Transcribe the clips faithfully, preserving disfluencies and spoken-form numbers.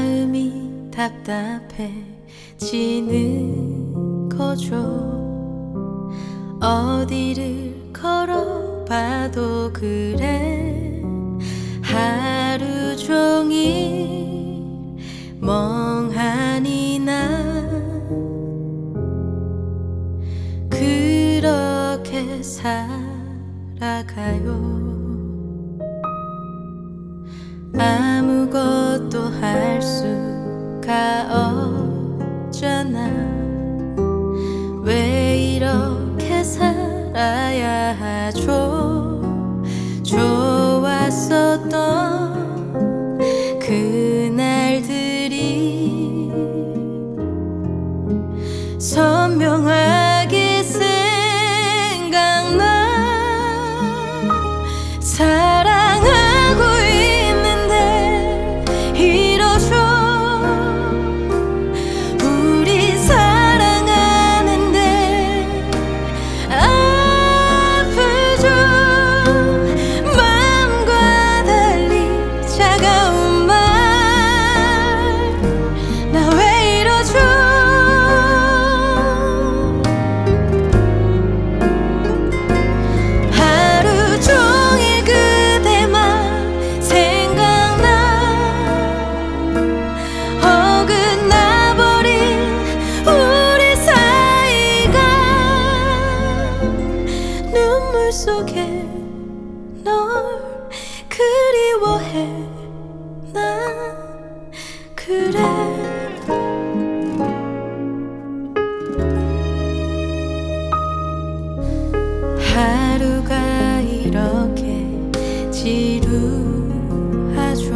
마음이 답답해지는 거죠. 어디를 걸어봐도 그래. 하루 종일 멍하니 나 그렇게 살아가요. 아무것도 할 수가 없잖아. 왜 이렇게 살아야 하죠? 좋았었던 그날들이 선명하게 생각나. 사랑하고 있는데 이러죠. 우리 사랑하는데 아프죠. 마음과 달리 차가운 말. 나 왜 이러죠. 하루 종일 그대만 생각나. 어긋나버린 우리 사이가 눈물 속에 널 그리워해. 나 그래. 하루가 이렇게 지루하죠.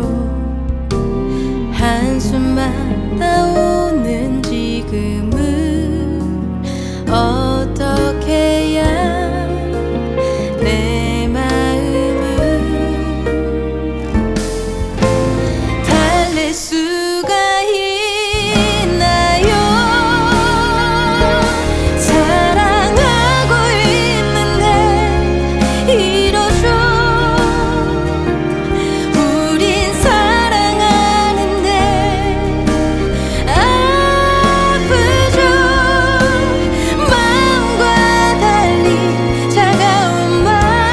한숨만 나오는 지금은 어떻게 해야 내 마음을 달랠 수가 있나요. 사랑하고 있는데 이러죠. 우린 사랑하는데 아프죠. 마음과 달리 차가운 말.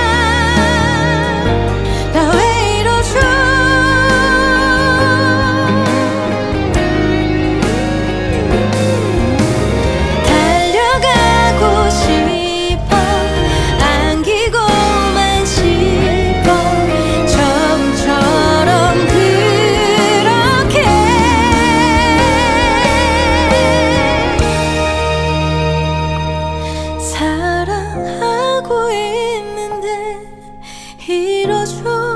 나 왜 이러죠. 달려가고 싶어. 안기고만 싶어. 처음처럼 그렇게 사랑하고 있는데 이러죠.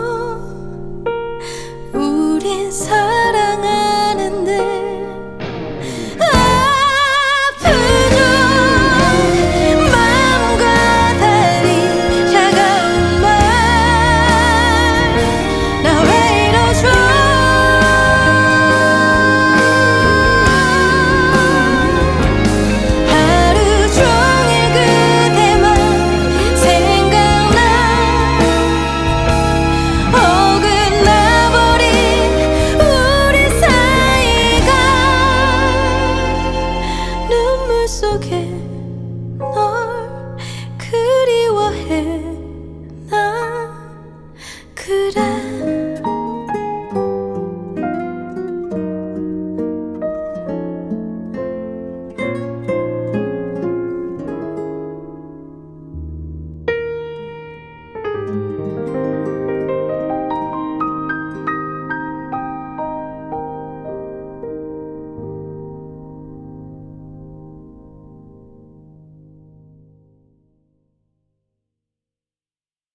우린 사랑하는데 아프죠. 마음과 달리 차가운 말. 나 왜 이러죠. 하루 종일 그대만 생각나. 어긋나버린 우리 사이가 눈물 속에 널 그리워해. 나 그래.